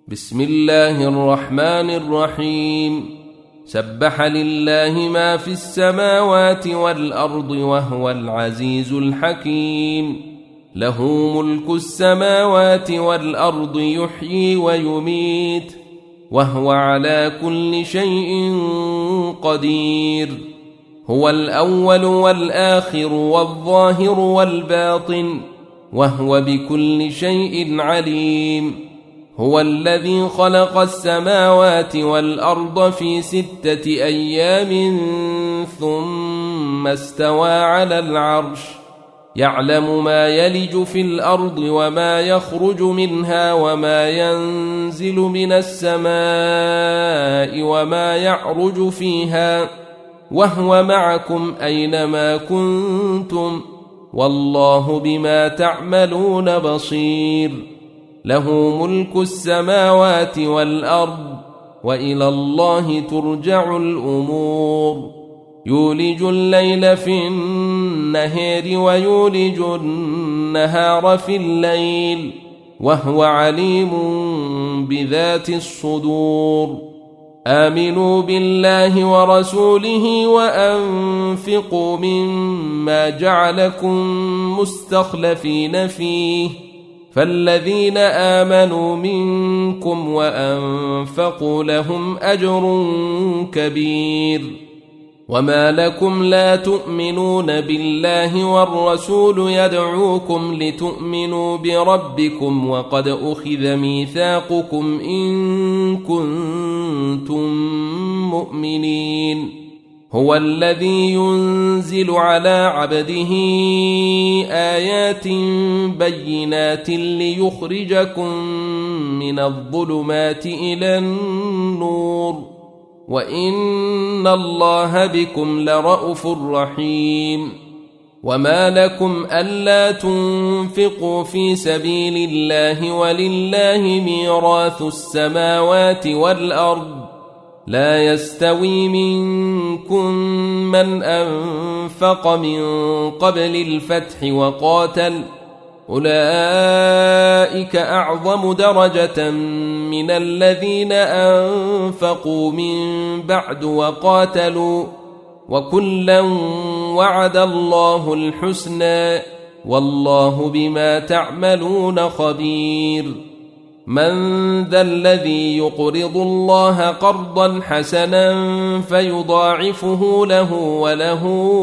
بسم الله الرحمن الرحيم. سبح لله ما في السماوات والأرض وهو العزيز الحكيم. له ملك السماوات والأرض يحيي ويميت وهو على كل شيء قدير. هو الأول والآخر والظاهر والباطن وهو بكل شيء عليم. هو الذي خلق السماوات والأرض في 6 أيام ثم استوى على العرش. يعلم ما يلج في الأرض وما يخرج منها وما ينزل من السماء وما يعرج فيها وهو معكم أينما كنتم والله بما تعملون بصير. له ملك السماوات والأرض وإلى الله ترجع الأمور. يولج الليل في النهار ويولج النهار في الليل وهو عليم بذات الصدور. آمنوا بالله ورسوله وأنفقوا مما جعلكم مستخلفين فيه فالذين آمنوا منكم وأنفقوا لهم أجر كبير. وما لكم لا تؤمنون بالله والرسول يدعوكم لتؤمنوا بربكم وقد أخذ ميثاقكم إن كنتم مؤمنين. هو الذي ينزل على عبده آيات بينات ليخرجكم من الظلمات إلى النور وإن الله بكم لرءوف رحيم. وما لكم ألا تنفقوا في سبيل الله ولله ميراث السماوات والأرض لا يستوي منكم من أنفق من قبل الفتح وقاتل أولئك أعظم درجة من الذين أنفقوا من بعد وقاتلوا وكلا وعد الله الحسنى والله بما تعملون خبير. من ذا الذي يقرض الله قرضا حسنا فيضاعفه له وله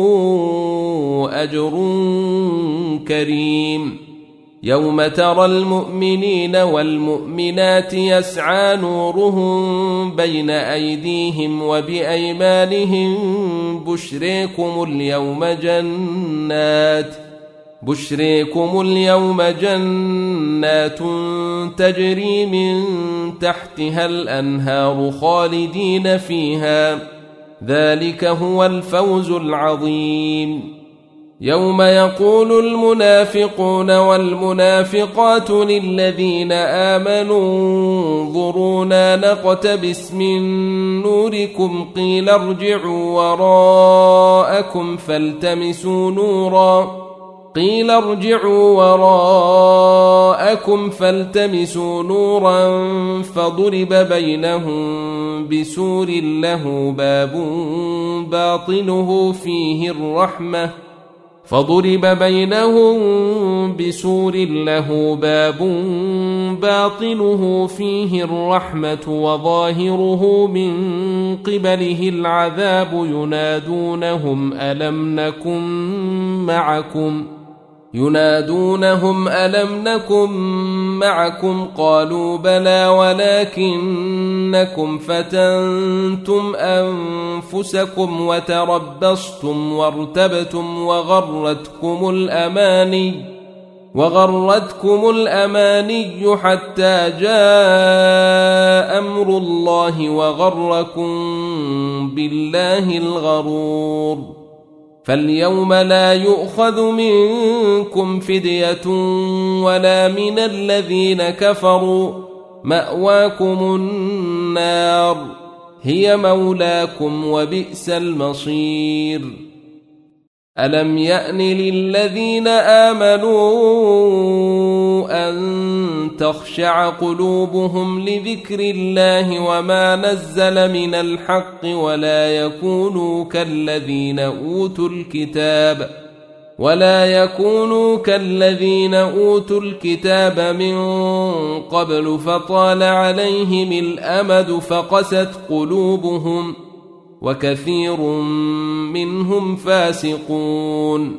أجر كريم. يوم ترى المؤمنين والمؤمنات يسعى نورهم بين أيديهم وبأيمانهم بشريكم اليوم جنات تجري من تحتها الأنهار خالدين فيها ذلك هو الفوز العظيم. يوم يقول المنافقون والمنافقات للذين آمنوا انظرونا نقتبس من نوركم قيل ارجعوا وراءكم فالتمسوا نورا فضرب بينهم بسور له باب باطنه فيه الرحمة وظاهره من قبله العذاب ينادونهم ألم نكن معكم قالوا بلى ولكنكم فتنتم أنفسكم وتربصتم وارتبتم وغرتكم الأماني حتى جاء أمر الله وغركم بالله الغرور. فاليوم لا يؤخذ منكم فدية ولا من الذين كفروا مأواكم النار هي مولاكم وبئس المصير. ألم يأن للذين آمنوا أن تخشع قلوبهم لذكر الله وما نزل من الحق ولا يكونوا كالذين أوتوا الكتاب من قبل فطال عليهم الأمد فقست قلوبهم وكثير منهم فاسقون.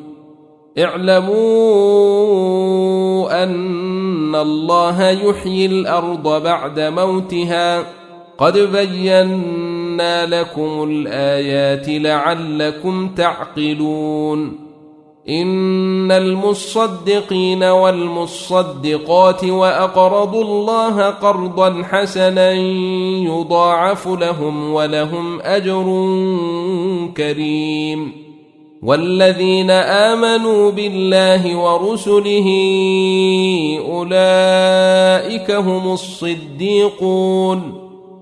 اعلموا أن الله يحيي الأرض بعد موتها قد بينا لكم الآيات لعلكم تعقلون. إن المصدقين والمصدقات وأقرضوا الله قرضا حسنا يضاعف لهم ولهم أجر كريم. والذين آمنوا بالله ورسله أولئك هم الصديقون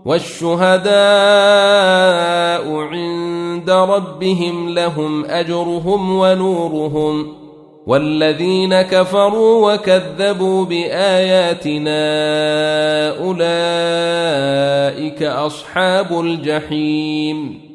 والشهداء عند ربهم لهم أجرهم ونورهم. والذين كفروا وكذبوا بآياتنا أولئك أصحاب الجحيم.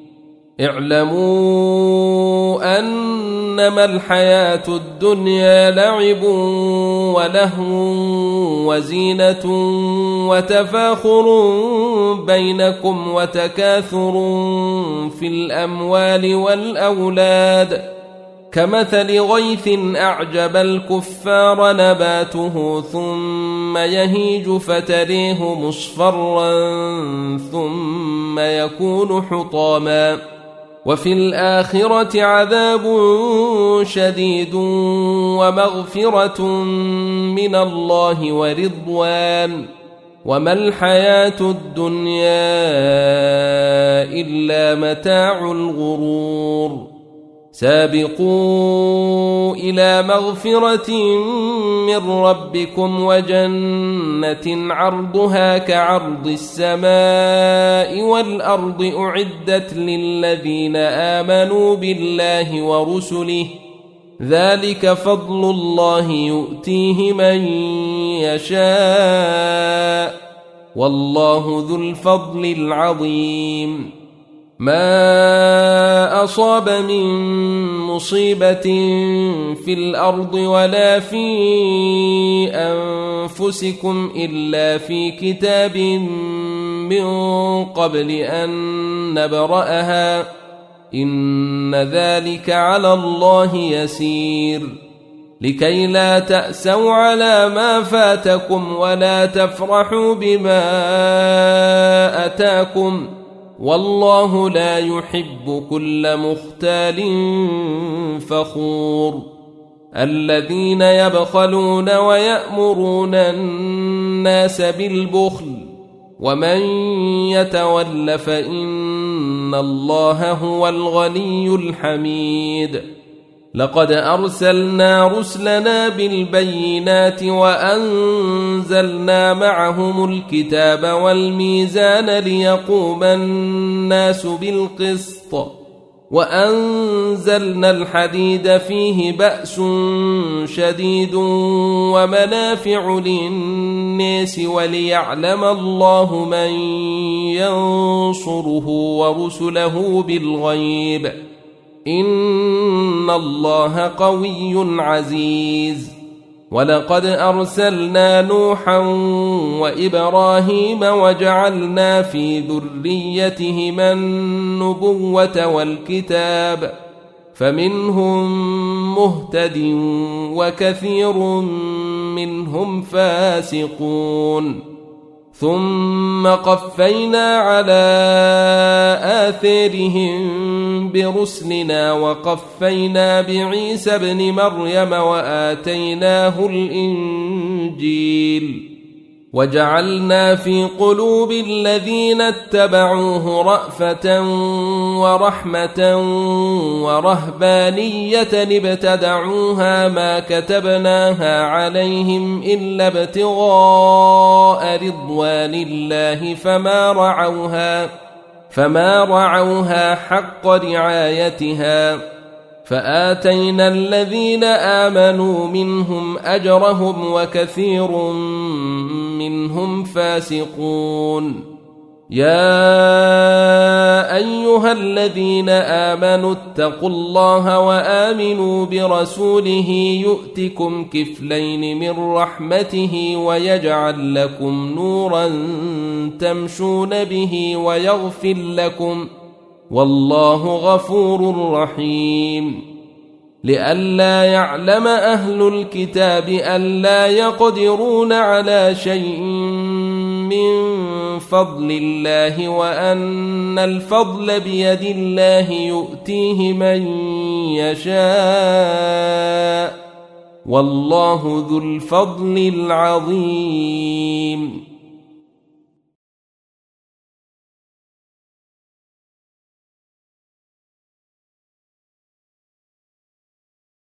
اعلموا أنما الحياة الدنيا لعب ولهو وزينة وتفاخر بينكم وتكاثر في الأموال والأولاد كمثل غيث أعجب الكفار نباته ثم يهيج فتريه مصفرا ثم يكون حطاما وفي الآخرة عذاب شديد ومغفرة من الله ورضوان وما الحياة الدنيا إلا متاع الغرور. سابقوا إلى مغفرة من ربكم وجنة عرضها كعرض السماء والأرض أعدت للذين آمنوا بالله ورسله ذلك فضل الله يؤتيه من يشاء والله ذو الفضل العظيم. ما أصاب من مصيبة في الأرض ولا في أنفسكم إلا في كتاب من قبل أن نبرأها إن ذلك على الله يسير. لكي لا تأسوا على ما فاتكم ولا تفرحوا بما أتاكم والله لا يحب كل مختال فخور. الذين يبخلون ويأمرون الناس بالبخل ومن يتول فإن الله هو الغني الحميد. لقد أرسلنا رسلنا بالبينات وأنزلنا معهم الكتاب والميزان ليقوم الناس بالقسط وأنزلنا الحديد فيه بأس شديد ومنافع للناس وليعلم الله من ينصره ورسله بالغيب إن الله قوي عزيز. ولقد أرسلنا نوحا وإبراهيم وجعلنا في ذريتهما النبوة والكتاب فمنهم مهتد وكثير منهم فاسقون. ثم قفينا على آثارهم برسلنا وقفينا بعيسى ابن مريم وآتيناه الإنجيل وجعلنا في قلوب الذين اتبعوه رأفة ورحمة ورهبانية ابتدعوها ما كتبناها عليهم إلا ابتغاء رضوان الله فما رعوها حق رعايتها فآتينا الذين آمنوا منهم أجرهم وكثير منهم فاسقون. يا أيها الذين آمنوا اتقوا الله وآمنوا برسوله يؤتكم كفلين من رحمته ويجعل لكم نورا تمشون به ويغفر لكم، والله غفور رحيم. لئلا يعلم أهل الكتاب ألا يقدرون على شيء من فضل الله وأن الفضل بيد الله يؤتيه من يشاء، والله ذو الفضل العظيم.